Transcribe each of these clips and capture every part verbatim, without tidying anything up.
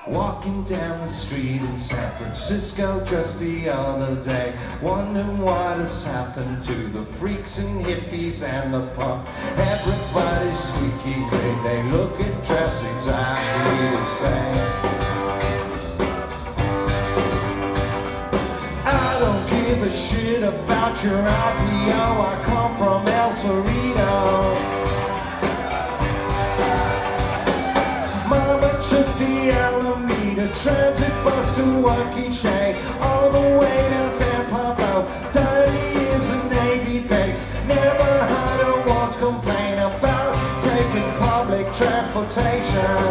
Walking down the street in San Francisco just the other day, wondering what has happened to the freaks and hippies and the punks. Everybody's squeaky clean, they look and dress exactly the same. I don't give a shit about your I P O, I come from El Cerrito. Mama took the Alameda transit bus to work each day, all the way down San Pablo. Thirty years in Navy base, never heard her once complain about taking public transportation.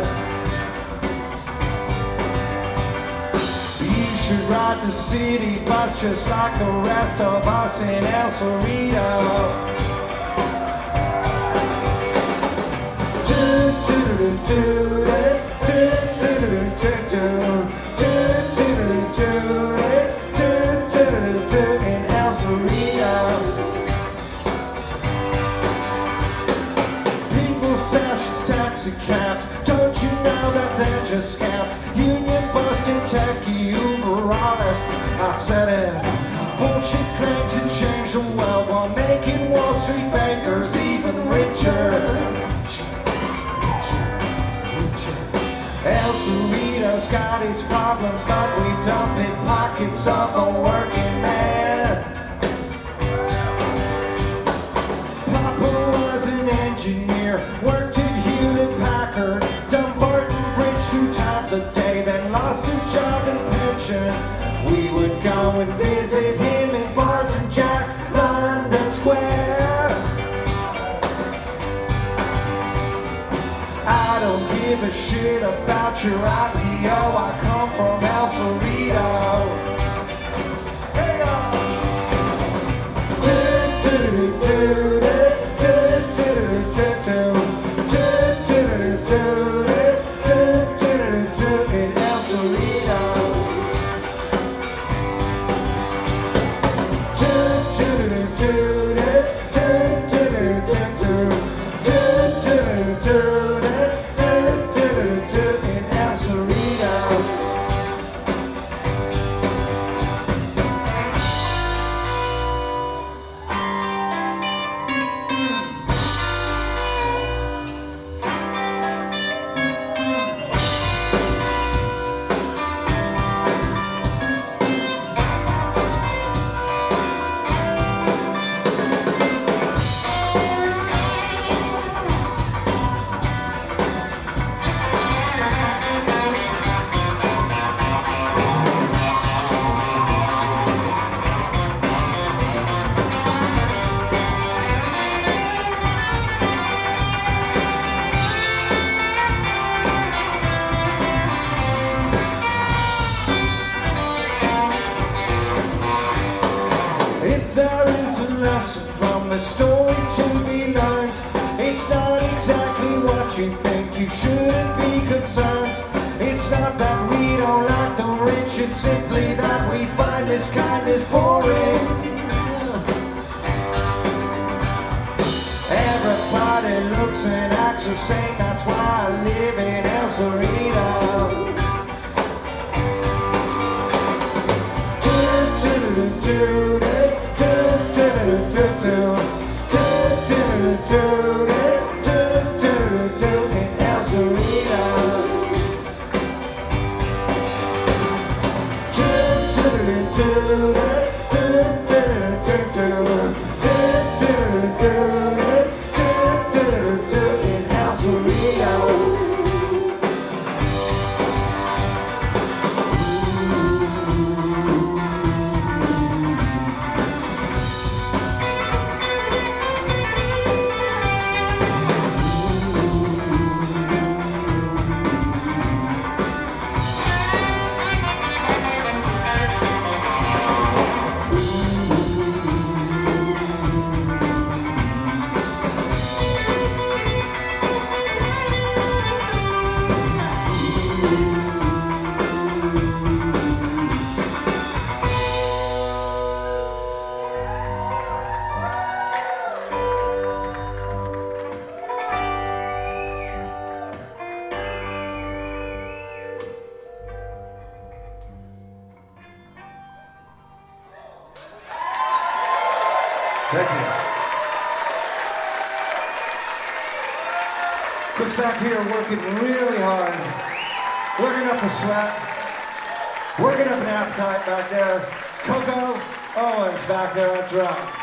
You should ride the city bus just like the rest of us in El Cerrito. In El Cerrito, people sash taxi cabs. Don't you know that they're just scams? Union busting, techie, Uber on us. I said it. Bullshit claims to change the world while making Wall Street bankers even richer. El Cerrito's got its problems, but we dump in pockets of the working man. Papa was an engineer, worked at Hewlett Packard, done Barton Bridge two times a day, then lost his job and pension. We would go and visit him in bars in Jack London Square. I don't give a shit about your I P O, I come from El Cerrito. Here we go! In El Cerrito. From the story to be learned, it's not exactly what you think. You shouldn't be concerned. It's not that we don't like the rich, it's simply that we find this kindness boring. Everybody looks and acts the same, that's why I live in El Cerrito. Thank you. Chris back here working really hard, working up a sweat, working up an appetite back there. It's Coco Owens back there on drum.